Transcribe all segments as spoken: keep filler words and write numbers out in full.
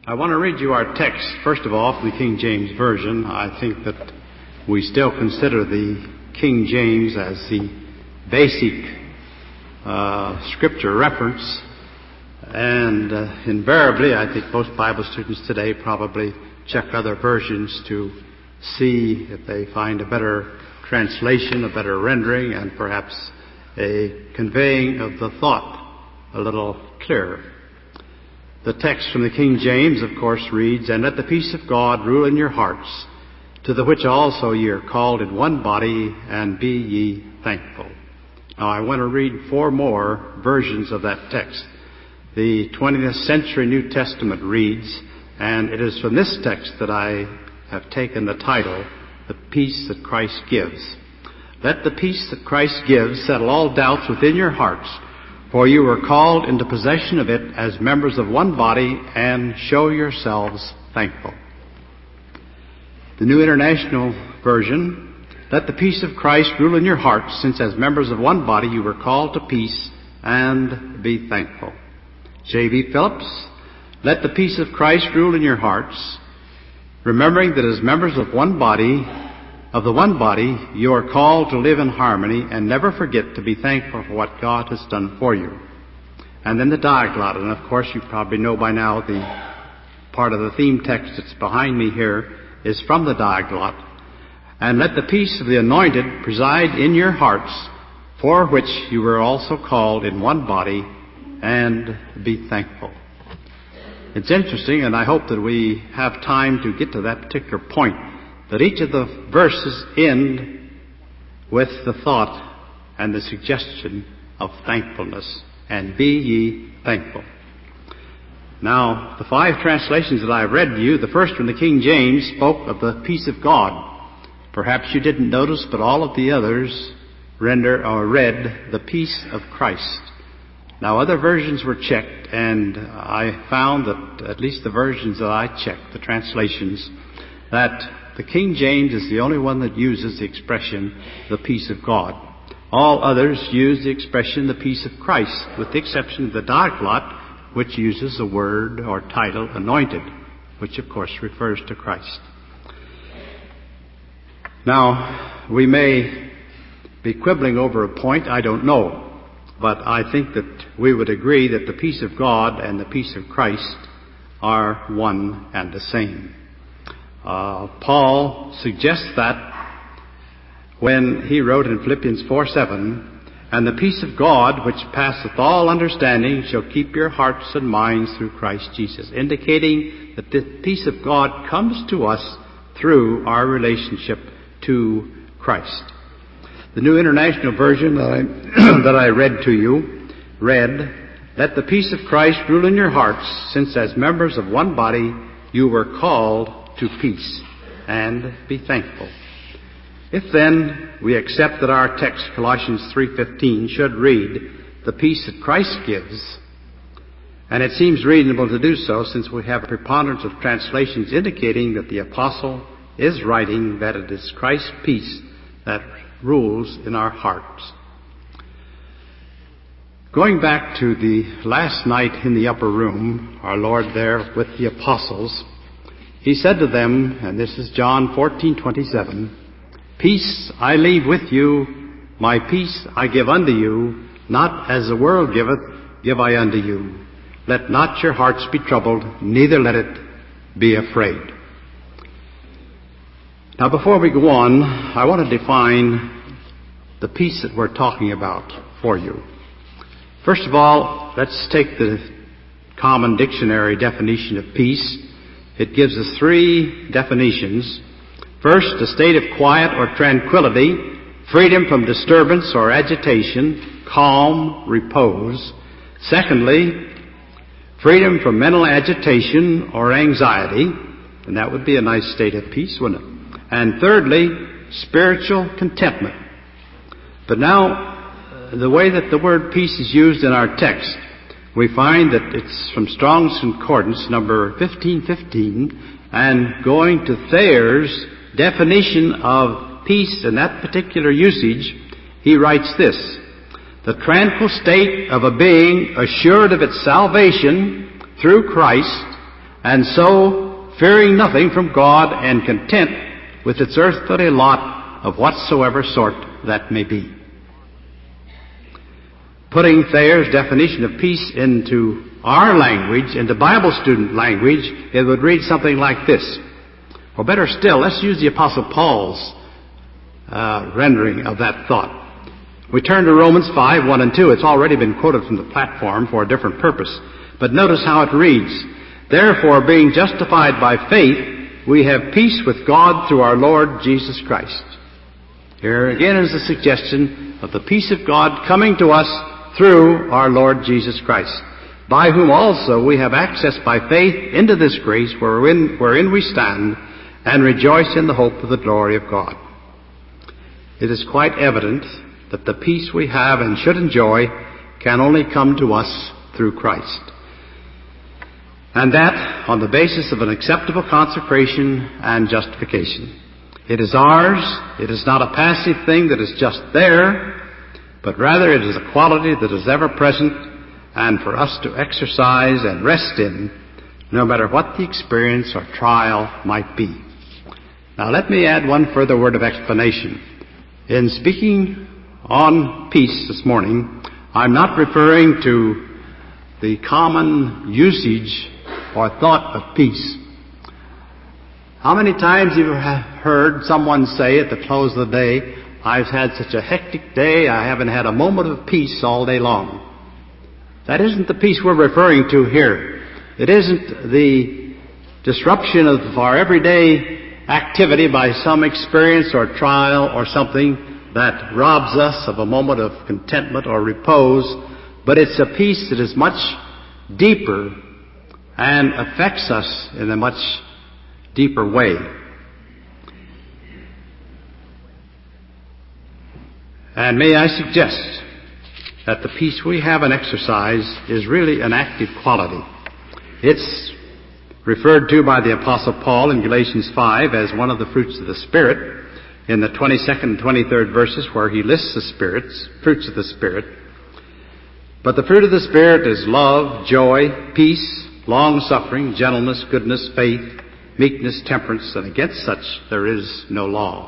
I want to read you our text, first of all, from the King James Version. I think that we still consider the King James as the basic uh, scripture reference. And uh, invariably, I think most Bible students today probably check other versions to see if they find a better translation, a better rendering, and perhaps a conveying of the thought a little clearer. The text from the King James, of course, reads, "And let the peace of God rule in your hearts, to the which also ye are called in one body, and be ye thankful." Now, I want to read four more versions of that text. The twentieth century New Testament reads, and it is from this text that I have taken the title, "The Peace That Christ Gives." "Let the peace that Christ gives settle all doubts within your hearts, for you were called into possession of it as members of one body, and show yourselves thankful." The New International Version, "Let the peace of Christ rule in your hearts, since as members of one body you were called to peace, and be thankful." J B Phillips, "Let the peace of Christ rule in your hearts, remembering that as members of one body, of the one body, you are called to live in harmony, and never forget to be thankful for what God has done for you." And then the Diaglott, and of course you probably know by now the part of the theme text that's behind me here is from the Diaglott. "And let the peace of the anointed preside in your hearts, for which you were also called in one body, and be thankful." It's interesting, and I hope that we have time to get to that particular point, that each of the verses end with the thought and the suggestion of thankfulness. And be ye thankful. Now, the five translations that I've read to you, the first from the King James spoke of the peace of God. Perhaps you didn't notice, but all of the others render or read the peace of Christ. Now, other versions were checked, and I found that at least the versions that I checked, the translations, that the King James is the only one that uses the expression, the peace of God. All others use the expression, the peace of Christ, with the exception of the Diaglott, which uses the word or title, anointed, which of course refers to Christ. Now, we may be quibbling over a point, I don't know. But I think that we would agree that the peace of God and the peace of Christ are one and the same. Uh, Paul suggests that when he wrote in Philippians four seven, "And the peace of God, which passeth all understanding, shall keep your hearts and minds through Christ Jesus," indicating that the peace of God comes to us through our relationship to Christ. The New International Version that I, that I read to you read, "Let the peace of Christ rule in your hearts, since as members of one body you were called to peace, and be thankful." If then we accept that our text, Colossians three fifteen, should read, "The peace that Christ gives," and it seems reasonable to do so since we have a preponderance of translations indicating that the apostle is writing that it is Christ's peace that rules in our hearts. Going back to the last night in the upper room, our Lord there with the apostles, He said to them, and this is John fourteen twenty-seven, "Peace I leave with you, my peace I give unto you, not as the world giveth, give I unto you. Let not your hearts be troubled, neither let it be afraid." Now, before we go on, I want to define the peace that we're talking about for you. First of all, let's take the common dictionary definition of peace. It gives us three definitions. First, a state of quiet or tranquility, freedom from disturbance or agitation, calm, repose. Secondly, freedom from mental agitation or anxiety, and that would be a nice state of peace, wouldn't it? And thirdly, spiritual contentment. But now, the way that the word peace is used in our text, we find that it's from Strong's Concordance, number fifteen fifteen, and going to Thayer's definition of peace in that particular usage, he writes this: "The tranquil state of a being assured of its salvation through Christ, and so fearing nothing from God and content with its earthly lot of whatsoever sort that may be. Putting Thayer's definition of peace into our language, into Bible student language, it would read something like this. Or better still, let's use the Apostle Paul's uh, rendering of that thought. We turn to Romans five, one and two. It's already been quoted from the platform for a different purpose. But notice how it reads. Therefore, being justified by faith, we have peace with God through our Lord Jesus Christ. Here again is the suggestion of the peace of God coming to us through our Lord Jesus Christ, by whom also we have access by faith into this grace wherein, wherein we stand and rejoice in the hope of the glory of God. It is quite evident that the peace we have and should enjoy can only come to us through Christ. And that on the basis of an acceptable consecration and justification. It is ours. It is not a passive thing that is just there, but rather it is a quality that is ever present and for us to exercise and rest in, no matter what the experience or trial might be. Now let me add one further word of explanation. In speaking on peace this morning, I'm not referring to the common usage or thought of peace. How many times have you heard someone say at the close of the day, I've had such a hectic day, I haven't had a moment of peace all day long. That isn't the peace we're referring to here. It isn't the disruption of our everyday activity by some experience or trial or something that robs us of a moment of contentment or repose, but it's a peace that is much deeper and affects us in a much deeper way. And may I suggest that the peace we have and exercise is really an active quality. It's referred to by the Apostle Paul in Galatians five as one of the fruits of the Spirit in the twenty-second and twenty-third verses where he lists the spirits, fruits of the Spirit. But the fruit of the Spirit is love, joy, peace, long-suffering, gentleness, goodness, faith, meekness, temperance, and against such there is no law.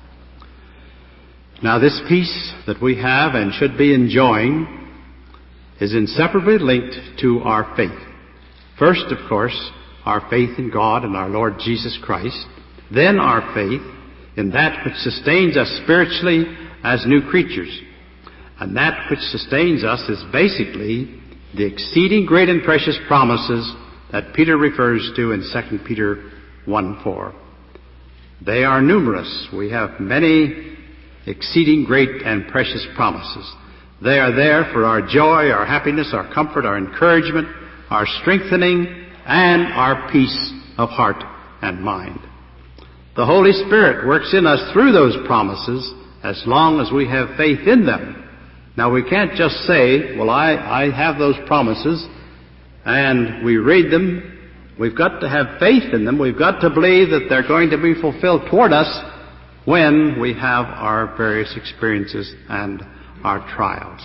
Now this peace that we have and should be enjoying is inseparably linked to our faith. First, of course, our faith in God and our Lord Jesus Christ. Then our faith in that which sustains us spiritually as new creatures. And that which sustains us is basically the exceeding great and precious promises that Peter refers to in Second Peter one four. They are numerous. We have many exceeding great and precious promises. They are there for our joy, our happiness, our comfort, our encouragement, our strengthening, and our peace of heart and mind. The Holy Spirit works in us through those promises as long as we have faith in them. Now we can't just say, well, I, I have those promises, and we read them. We've got to have faith in them. We've got to believe that they're going to be fulfilled toward us when we have our various experiences and our trials.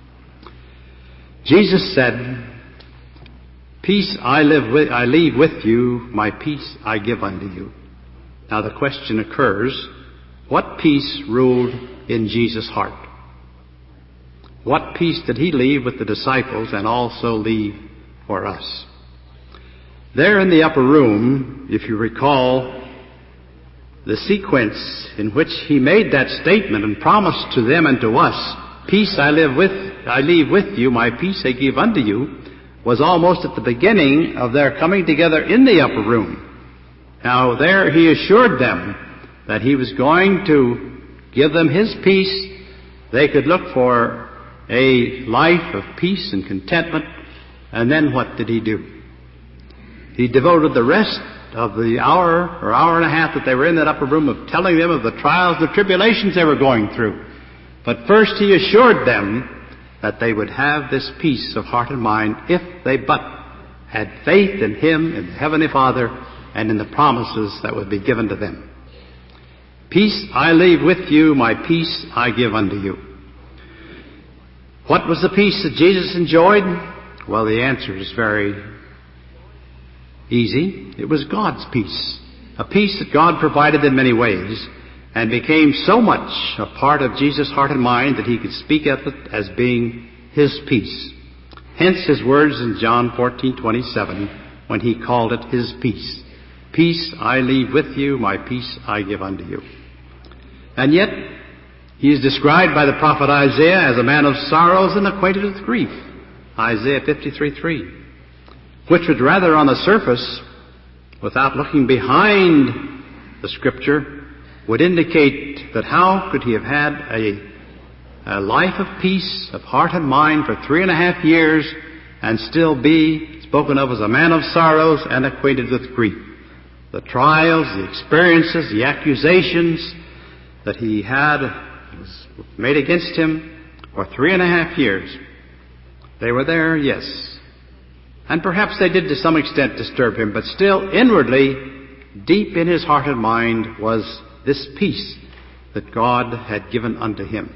Jesus said, Peace I, live with, I leave with you, my peace I give unto you. Now the question occurs, what peace ruled in Jesus' heart? What peace did he leave with the disciples and also leave for us? There in the upper room, if you recall, the sequence in which he made that statement and promised to them and to us, peace I live with, I leave with you, my peace I give unto you, was almost at the beginning of their coming together in the upper room. Now there he assured them that he was going to give them his peace. They could look for a life of peace and contentment. And then what did he do? He devoted the rest of the hour or hour and a half that they were in that upper room of telling them of the trials, the tribulations they were going through. But first he assured them that they would have this peace of heart and mind if they but had faith in him, in the Heavenly Father, and in the promises that would be given to them. Peace I leave with you, my peace I give unto you. What was the peace that Jesus enjoyed? Well, the answer is very easy. It was God's peace, a peace that God provided in many ways, and became so much a part of Jesus' heart and mind that he could speak of it as being his peace. Hence his words in John fourteen twenty-seven, when he called it his peace. Peace I leave with you, my peace I give unto you. And yet, he is described by the prophet Isaiah as a man of sorrows and acquainted with grief. Isaiah fifty-three three, which would rather on the surface, without looking behind the Scripture, would indicate that how could he have had a, a life of peace, of heart and mind for three and a half years and still be spoken of as a man of sorrows and acquainted with grief. The trials, the experiences, the accusations that he had was made against him for three and a half years. They were there, yes. And perhaps they did to some extent disturb him, but still inwardly, deep in his heart and mind was this peace that God had given unto him.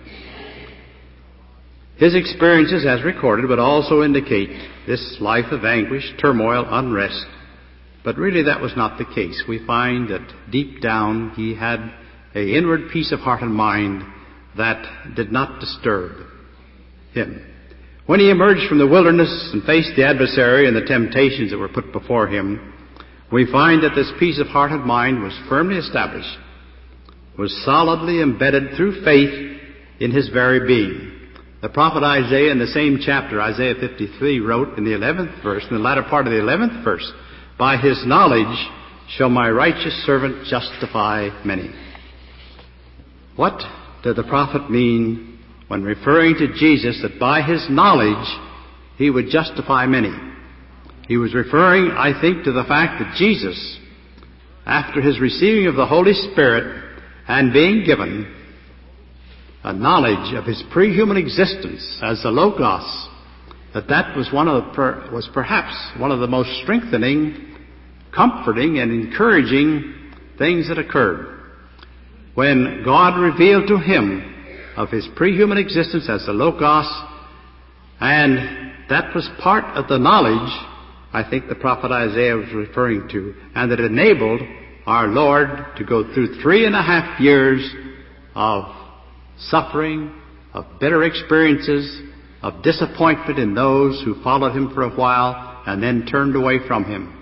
His experiences, as recorded, would also indicate this life of anguish, turmoil, unrest. But really that was not the case. We find that deep down he had an inward peace of heart and mind that did not disturb him. When he emerged from the wilderness and faced the adversary and the temptations that were put before him, we find that this peace of heart and mind was firmly established, was solidly embedded through faith in his very being. The prophet Isaiah in the same chapter, Isaiah fifty-three, wrote in the eleventh verse, in the latter part of the eleventh verse, by his knowledge shall my righteous servant justify many. What did the prophet mean when referring to Jesus that by his knowledge he would justify many? He was referring, I think, to the fact that Jesus, after his receiving of the Holy Spirit and being given a knowledge of his pre-human existence as the Logos, that that was one of the, per, was perhaps one of the most strengthening, comforting, and encouraging things that occurred. When God revealed to him of his pre-human existence as the Logos, and that was part of the knowledge, I think the prophet Isaiah was referring to, and that enabled our Lord to go through three and a half years of suffering, of bitter experiences, of disappointment in those who followed him for a while and then turned away from him.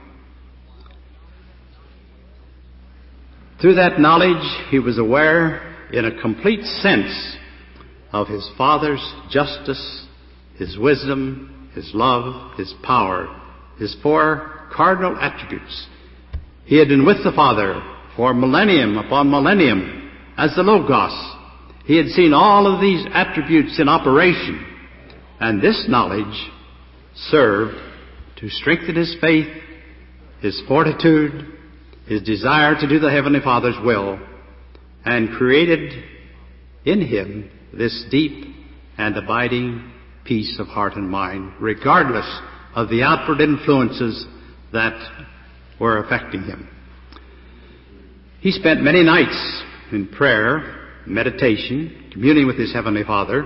Through that knowledge, he was aware in a complete sense of his Father's justice, his wisdom, his love, his power, his four cardinal attributes. He had been with the Father for millennium upon millennium as the Logos. He had seen all of these attributes in operation, and this knowledge served to strengthen his faith, his fortitude, his desire to do the Heavenly Father's will, and created in him this deep and abiding peace of heart and mind, regardless of the outward influences that were affecting him. He spent many nights in prayer, meditation, communing with his Heavenly Father,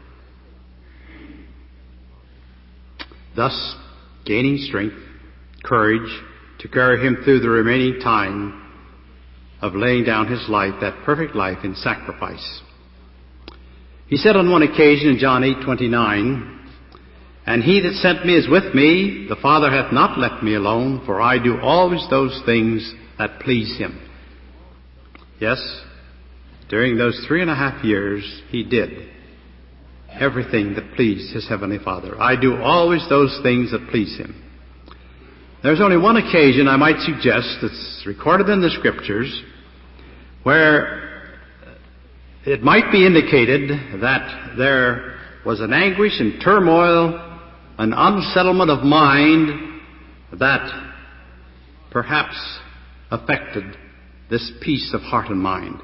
thus gaining strength, courage to carry him through the remaining time of laying down his life, that perfect life in sacrifice. He said on one occasion in John eight twenty-nine, "And he that sent me is with me. The Father hath not left me alone, for I do always those things that please him." Yes, during those three and a half years, he did everything that pleased his Heavenly Father. I do always those things that please him. There's only one occasion I might suggest that's recorded in the Scriptures where it might be indicated that there was an anguish and turmoil, an unsettlement of mind that perhaps affected this peace of heart and mind.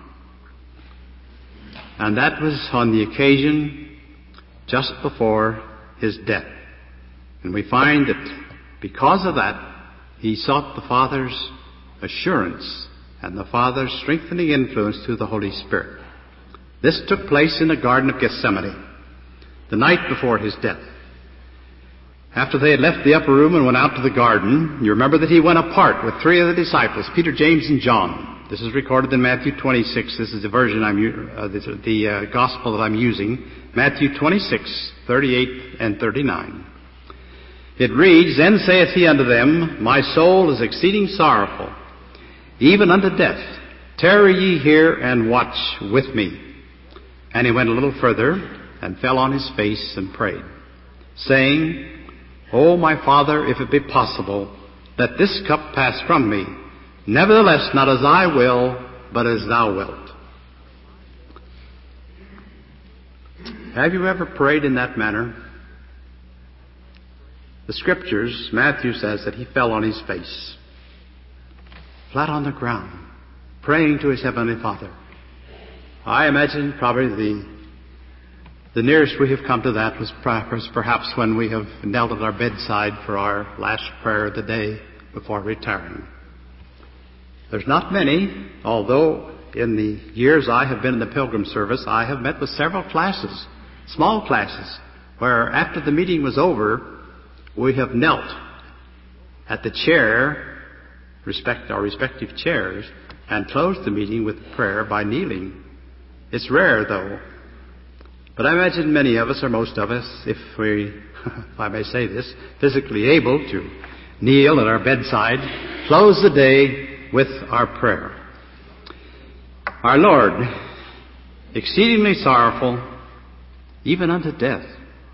And that was on the occasion just before his death. And we find that because of that, he sought the Father's assurance and the Father's strengthening influence through the Holy Spirit. This took place in the Garden of Gethsemane, the night before his death. After they had left the upper room and went out to the garden, you remember that he went apart with three of the disciples, Peter, James, and John. This is recorded in Matthew twenty-six. This is the version I'm, uh, this is the uh, gospel that I'm using. Matthew twenty-six, thirty-eight and thirty-nine. It reads, Then saith he unto them, My soul is exceeding sorrowful, even unto death. Tarry ye here and watch with me. And he went a little further and fell on his face and prayed, saying, O my Father, if it be possible, let this cup pass from me. Nevertheless, not as I will, but as thou wilt. Have you ever prayed in that manner? The Scriptures, Matthew says that he fell on his face, flat on the ground, praying to his Heavenly Father. I imagine probably the the nearest we have come to that was perhaps when we have knelt at our bedside for our last prayer of the day before retiring. There's not many, although in the years I have been in the pilgrim service, I have met with several classes, small classes, where after the meeting was over, we have knelt at the chair, respect our respective chairs, and closed the meeting with prayer by kneeling. It's rare, though. But I imagine many of us, or most of us, if we, if I may say this, physically able to kneel at our bedside, close the day with our prayer. Our Lord, exceedingly sorrowful, even unto death,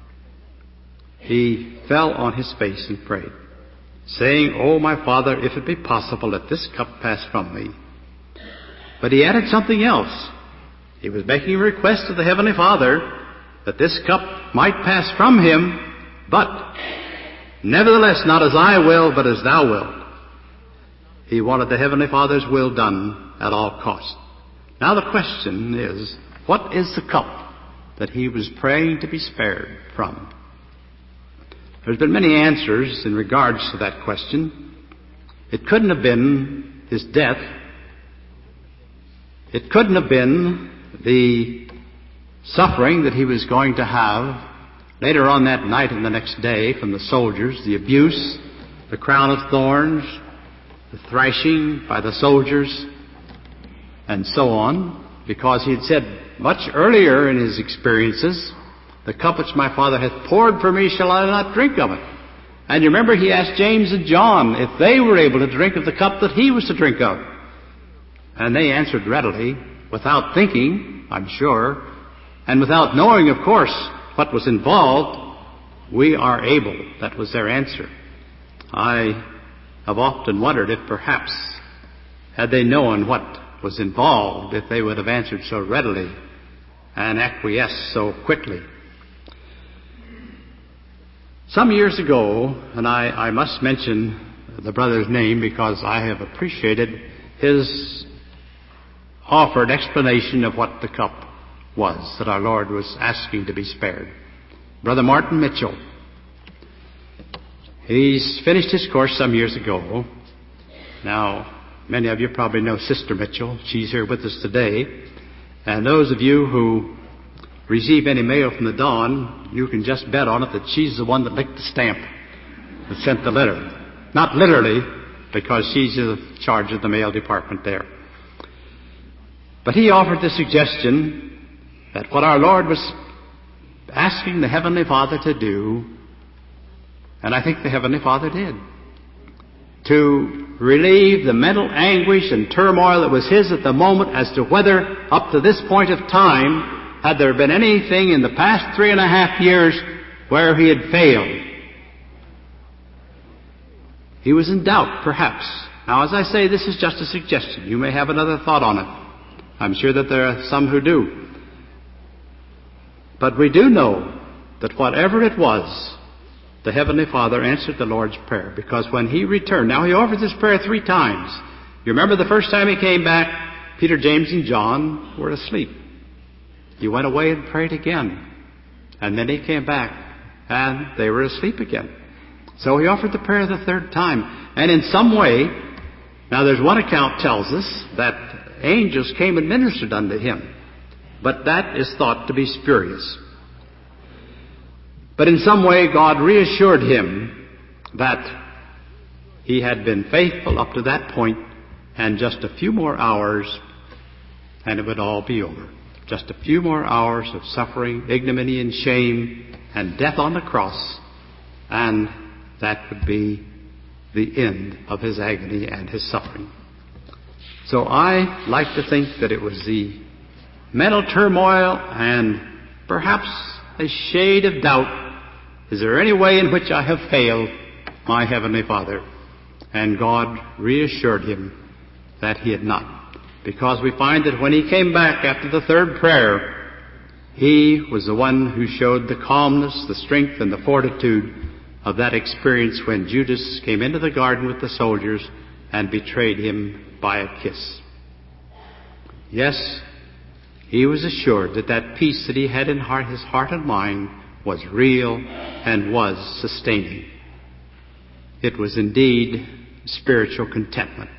he fell on his face and prayed, saying, O my Father, if it be possible, let this cup pass from me. But he added something else. He was making a request to the Heavenly Father that this cup might pass from him, but nevertheless, not as I will, but as thou wilt. He wanted the Heavenly Father's will done at all costs. Now the question is, what is the cup that he was praying to be spared from? There's been many answers in regards to that question. It couldn't have been his death. It couldn't have been the suffering that he was going to have later on that night and the next day from the soldiers, the abuse, the crown of thorns, the thrashing by the soldiers, and so on, because he had said much earlier in his experiences, the cup which my Father hath poured for me shall I not drink of it. And you remember he asked James and John if they were able to drink of the cup that he was to drink of. And they answered readily, without thinking, I'm sure, and without knowing, of course, what was involved, we are able. That was their answer. I have often wondered if perhaps, had they known what was involved, if they would have answered so readily and acquiesced so quickly. Some years ago, and I, I must mention the brother's name because I have appreciated his offered explanation of what the cup was that our Lord was asking to be spared. Brother Martin Mitchell. He's finished his course some years ago. Now, many of you probably know Sister Mitchell. She's here with us today. And those of you who receive any mail from the Dawn, you can just bet on it that she's the one that licked the stamp that sent the letter. Not literally, because she's in charge of the mail department there. But he offered the suggestion that what our Lord was asking the Heavenly Father to do, and I think the Heavenly Father did, to relieve the mental anguish and turmoil that was his at the moment as to whether, up to this point of time, had there been anything in the past three and a half years where he had failed. He was in doubt, perhaps. Now, as I say, this is just a suggestion. You may have another thought on it. I'm sure that there are some who do. But we do know that whatever it was, the Heavenly Father answered the Lord's prayer, because when he returned, now he offered this prayer three times. You remember the first time he came back, Peter, James, and John were asleep. He went away and prayed again. And then he came back, and they were asleep again. So he offered the prayer the third time. And in some way, now there's one account tells us that angels came and ministered unto him. But that is thought to be spurious. But in some way, God reassured him that he had been faithful up to that point, and just a few more hours, and it would all be over. Just a few more hours of suffering, ignominy and shame, and death on the cross, and that would be the end of his agony and his suffering. So I like to think that it was the mental turmoil and perhaps a shade of doubt. Is there any way in which I have failed my Heavenly Father? And God reassured him that he had not. Because we find that when he came back after the third prayer, he was the one who showed the calmness, the strength, and the fortitude of that experience when Judas came into the garden with the soldiers and betrayed him by a kiss. Yes, he was assured that that peace that he had in heart, his heart and mind was real and was sustaining. It was indeed spiritual contentment.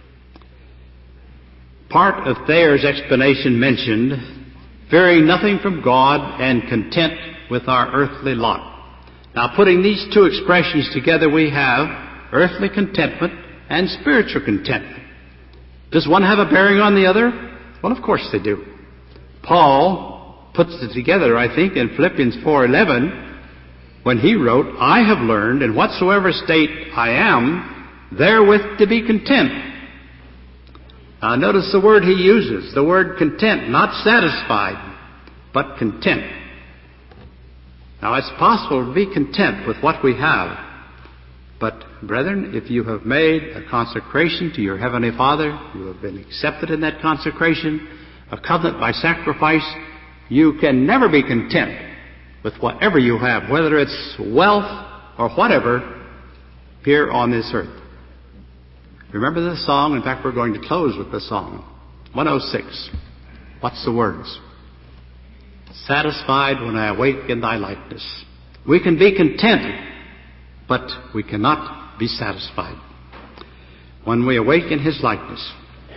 Part of Thayer's explanation mentioned, fearing nothing from God and content with our earthly lot. Now, putting these two expressions together, we have earthly contentment and spiritual contentment. Does one have a bearing on the other? Well, of course they do. Paul puts it together, I think, in Philippians four eleven, when he wrote, I have learned in whatsoever state I am, therewith to be content. Now, notice the word he uses, the word content, not satisfied, but content. Now, it's possible to be content with what we have. But, brethren, if you have made a consecration to your Heavenly Father, you have been accepted in that consecration, a covenant by sacrifice, you can never be content with whatever you have, whether it's wealth or whatever, here on this earth. Remember the song? In fact, we're going to close with the song. one oh six. What's the words? Satisfied when I awake in thy likeness. We can be content, but we cannot be satisfied when we awake in his likeness.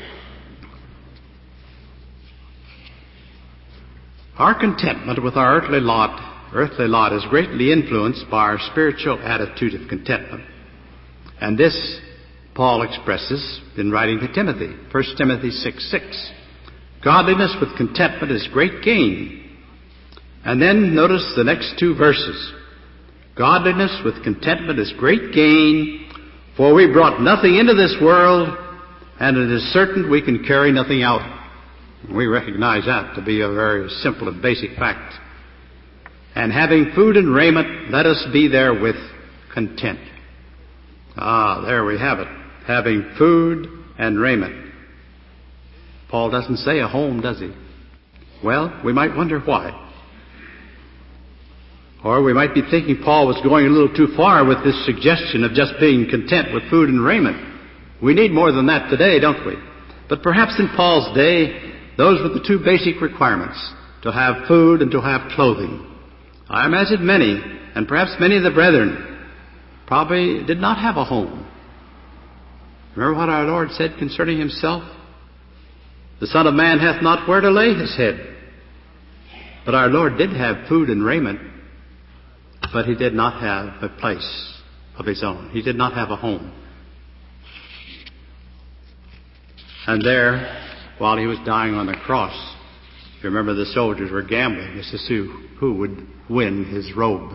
Our contentment with our earthly lot, earthly lot is greatly influenced by our spiritual attitude of contentment. And this Paul expresses in writing to Timothy, First Timothy six six. Godliness with contentment is great gain. And then notice the next two verses. Godliness with contentment is great gain, for we brought nothing into this world, and it is certain we can carry nothing out. We recognize that to be a very simple and basic fact. And having food and raiment, let us be therewith content. Ah, there we have it. Having food and raiment. Paul doesn't say a home, does he? Well, we might wonder why. Or we might be thinking Paul was going a little too far with this suggestion of just being content with food and raiment. We need more than that today, don't we? But perhaps in Paul's day, those were the two basic requirements, to have food and to have clothing. I imagine many, and perhaps many of the brethren, probably did not have a home. Remember what our Lord said concerning himself? The Son of Man hath not where to lay his head. But our Lord did have food and raiment, but he did not have a place of his own. He did not have a home. And there, while he was dying on the cross, remember the soldiers were gambling as to see who would win his robe.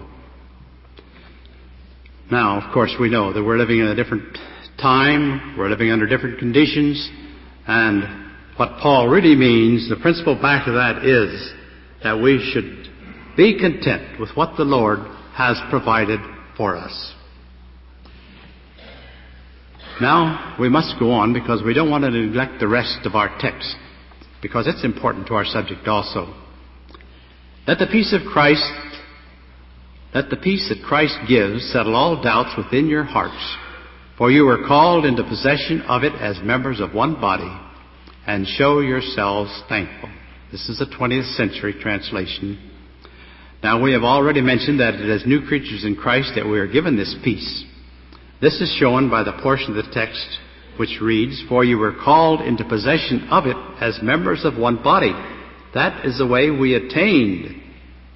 Now, of course, we know that we're living in a different time, we're living under different conditions, and what Paul really means, the principle back of that is that we should be content with what the Lord has provided for us. Now, we must go on because we don't want to neglect the rest of our text, because it's important to our subject also. Let the peace of Christ, let the peace that Christ gives settle all doubts within your hearts, for you were called into possession of it as members of one body, and show yourselves thankful. This is a twentieth century translation. Now, we have already mentioned that it is new creatures in Christ that we are given this peace. This is shown by the portion of the text which reads, for you were called into possession of it as members of one body. That is the way we attained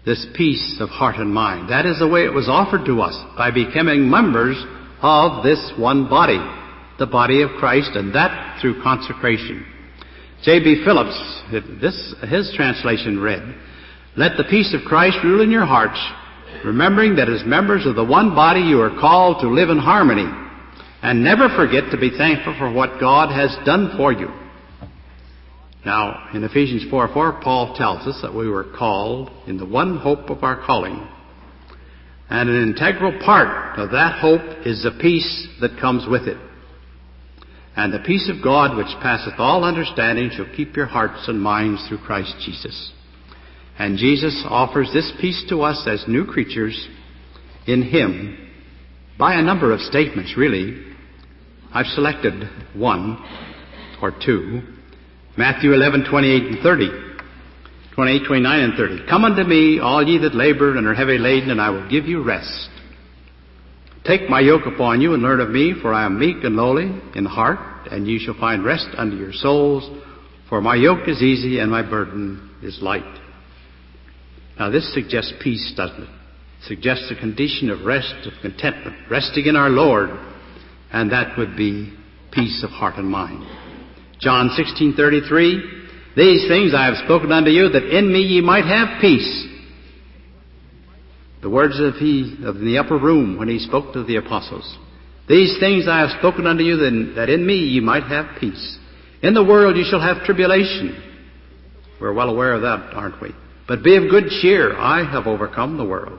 this peace of heart and mind. That is the way it was offered to us, by becoming members of this one body, the body of Christ, and that through consecration. J B Phillips, this, his translation read, "Let the peace of Christ rule in your hearts, remembering that as members of the one body you are called to live in harmony, and never forget to be thankful for what God has done for you." Now, in Ephesians four four, Paul tells us that we were called in the one hope of our calling. And an integral part of that hope is the peace that comes with it. "And the peace of God, which passeth all understanding, shall keep your hearts and minds through Christ Jesus." And Jesus offers this peace to us as new creatures in Him by a number of statements, really. I've selected one or two. Matthew eleven, twenty-eight and thirty. twenty-eight, twenty-nine and thirty. "Come unto me, all ye that labor and are heavy laden, and I will give you rest. Take my yoke upon you and learn of me, for I am meek and lowly in heart, and ye shall find rest unto your souls. For my yoke is easy and my burden is light." Now this suggests peace, doesn't it? It suggests a condition of rest, of contentment, resting in our Lord, and that would be peace of heart and mind. John sixteen thirty-three, "These things I have spoken unto you, that in me ye might have peace." The words of he of the upper room when he spoke to the apostles. "These things I have spoken unto you, that in me ye might have peace. In the world you shall have tribulation." We're well aware of that, aren't we? "But be of good cheer, I have overcome the world."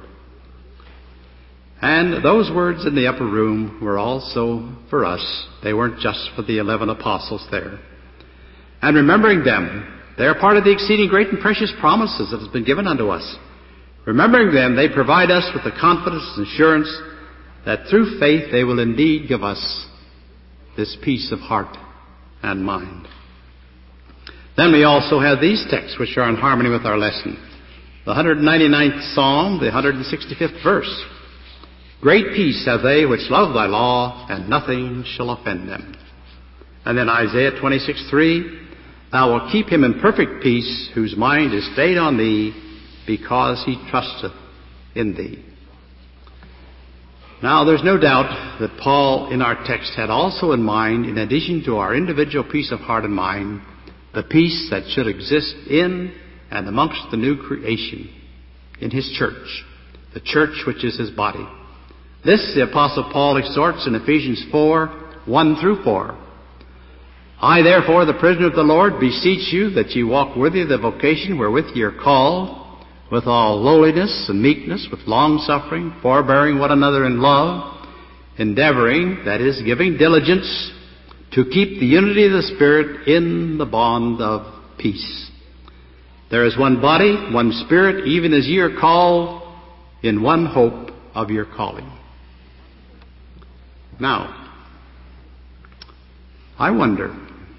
And those words in the upper room were also for us. They weren't just for the eleven apostles there. And remembering them, they are part of the exceeding great and precious promises that has been given unto us. Remembering them, they provide us with the confidence and assurance that through faith they will indeed give us this peace of heart and mind. Then we also have these texts which are in harmony with our lesson. The one hundred ninety-ninth Psalm, the one hundred sixty-fifth verse. "Great peace have they which love thy law, and nothing shall offend them." And then Isaiah twenty-six three, "Thou wilt keep him in perfect peace, whose mind is stayed on thee, because he trusteth in thee." Now, there's no doubt that Paul, in our text, had also in mind, in addition to our individual peace of heart and mind, the peace that should exist in and amongst the new creation, in his church, the church which is his body. This the Apostle Paul exhorts in Ephesians four, one through four. "I therefore, the prisoner of the Lord, beseech you that ye walk worthy of the vocation wherewith ye are called, with all lowliness and meekness, with long-suffering, forbearing one another in love, endeavoring," that is, giving diligence, "to keep the unity of the Spirit in the bond of peace. There is one body, one Spirit, even as ye are called, in one hope of your calling." Now, I wonder,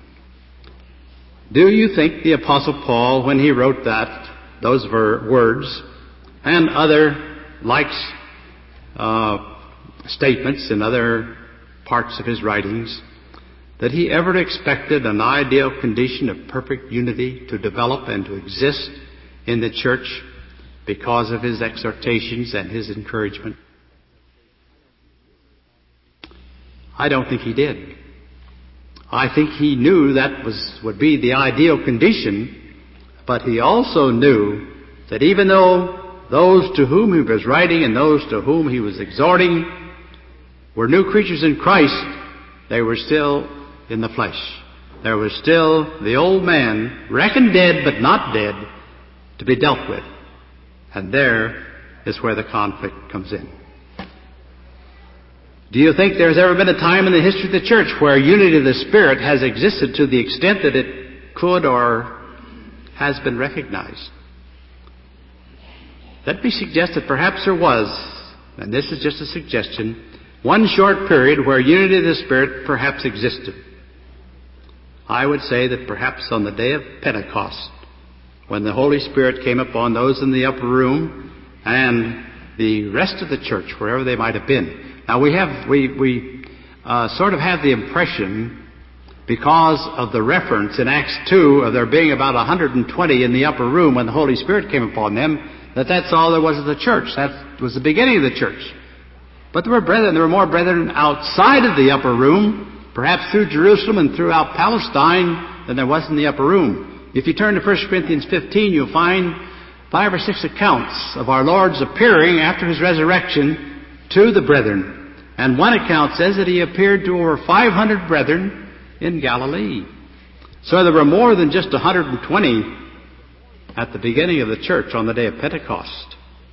do you think the Apostle Paul, when he wrote that, those ver- words, and other like uh, statements in other parts of his writings, that he ever expected an ideal condition of perfect unity to develop and to exist in the church because of his exhortations and his encouragement? I don't think he did. I think he knew that was would be the ideal condition, but he also knew that even though those to whom he was writing and those to whom he was exhorting were new creatures in Christ, they were still in the flesh. There was still the old man, reckoned dead but not dead, to be dealt with. And there is where the conflict comes in. Do you think there's ever been a time in the history of the church where unity of the Spirit has existed to the extent that it could or has been recognized? Let me suggest that perhaps there was, and this is just a suggestion, one short period where unity of the Spirit perhaps existed. I would say that perhaps on the day of Pentecost, when the Holy Spirit came upon those in the upper room and the rest of the church, wherever they might have been. Now we have, we, we uh, sort of have the impression, because of the reference in Acts two of there being about one hundred twenty in the upper room when the Holy Spirit came upon them, that that's all there was of the church. That was the beginning of the church. But there were brethren, there were more brethren outside of the upper room, perhaps through Jerusalem and throughout Palestine, than there was in the upper room. If you turn to First Corinthians fifteen, you'll find five or six accounts of our Lord's appearing after His resurrection to the brethren. And one account says that He appeared to over five hundred brethren in Galilee. So there were more than just one hundred twenty at the beginning of the church on the day of Pentecost.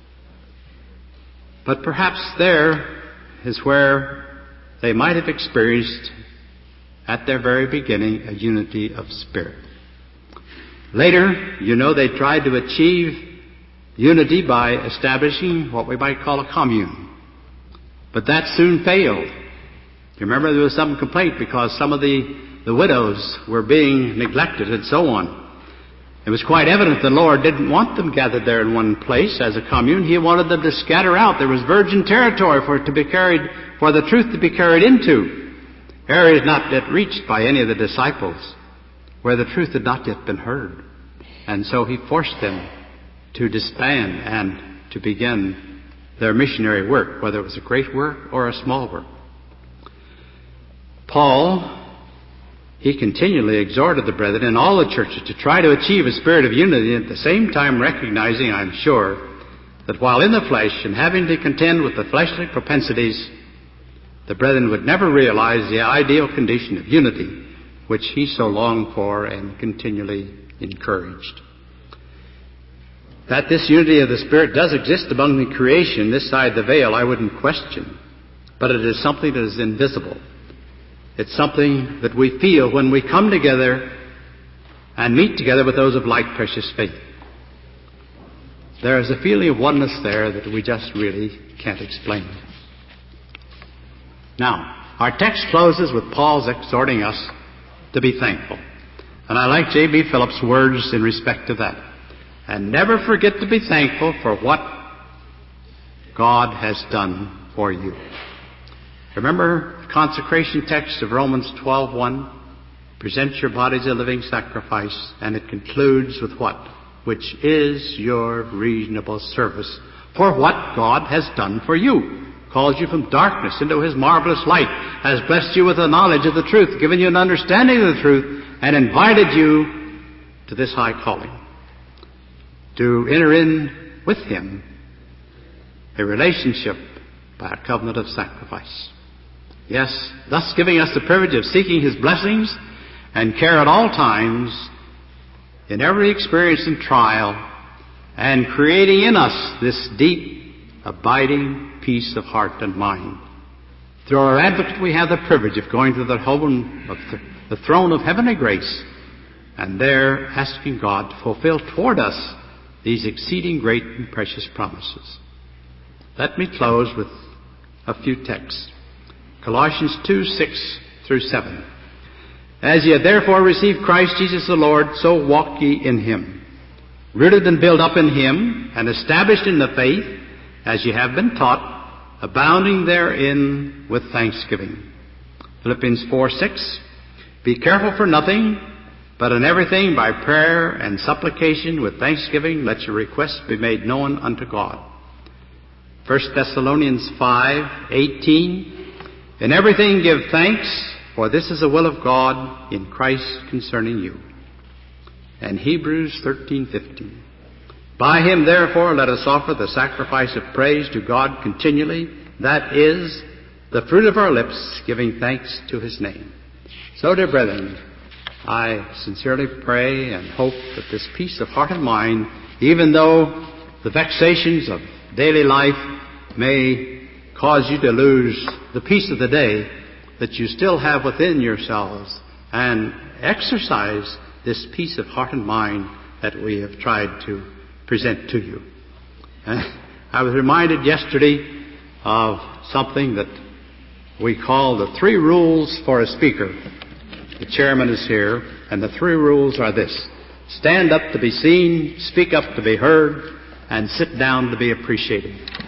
But perhaps there is where they might have experienced, at their very beginning, a unity of spirit. Later, you know, they tried to achieve unity by establishing what we might call a commune. But that soon failed. You remember there was some complaint because some of the, the widows were being neglected and so on. It was quite evident the Lord didn't want them gathered there in one place as a commune. He wanted them to scatter out. There was virgin territory for it to be carried, for the truth to be carried into. Areas not yet reached by any of the disciples, where the truth had not yet been heard. And so He forced them to disband and to begin their missionary work, whether it was a great work or a small work. Paul, he continually exhorted the brethren in all the churches to try to achieve a spirit of unity, and at the same time recognizing, I'm sure, that while in the flesh and having to contend with the fleshly propensities, the brethren would never realize the ideal condition of unity which he so longed for and continually encouraged. That this unity of the Spirit does exist among the creation this side the veil, I wouldn't question. But it is something that is invisible. It's something that we feel when we come together and meet together with those of like precious faith. There is a feeling of oneness there that we just really can't explain. Now, our text closes with Paul's exhorting us to be thankful. And I like J B Phillips' words in respect to that. And never forget to be thankful for what God has done for you. Remember the consecration text of Romans twelve one? Present your bodies a living sacrifice. And it concludes with what? Which is your reasonable service for what God has done for you. Calls you from darkness into His marvelous light. Has blessed you with the knowledge of the truth. Given you an understanding of the truth. And invited you to this high calling. To enter in with Him a relationship by a covenant of sacrifice. Yes, thus giving us the privilege of seeking His blessings and care at all times in every experience and trial, and creating in us this deep, abiding peace of heart and mind. Through our advocate we have the privilege of going to the, home of the, the throne of heavenly grace, and there asking God to fulfill toward us these exceeding great and precious promises. Let me close with a few texts. Colossians two, six through seven. As ye have therefore received Christ Jesus the Lord, so walk ye in Him, rooted and built up in Him, and established in the faith, as ye have been taught, abounding therein with thanksgiving. Philippians four, six. Be careful for nothing, but in everything by prayer and supplication with thanksgiving let your requests be made known unto God. First Thessalonians five, eighteen. In everything give thanks, for this is the will of God in Christ concerning you. And Hebrews thirteen, fifteen. By Him therefore let us offer the sacrifice of praise to God continually, that is, the fruit of our lips, giving thanks to His name. So, dear brethren, I sincerely pray and hope that this peace of heart and mind, even though the vexations of daily life may cause you to lose the peace of the day, that you still have within yourselves and exercise this peace of heart and mind that we have tried to present to you. And I was reminded yesterday of something that we call the three rules for a speaker. The chairman is here, and the three rules are this: stand up to be seen, speak up to be heard, and sit down to be appreciated.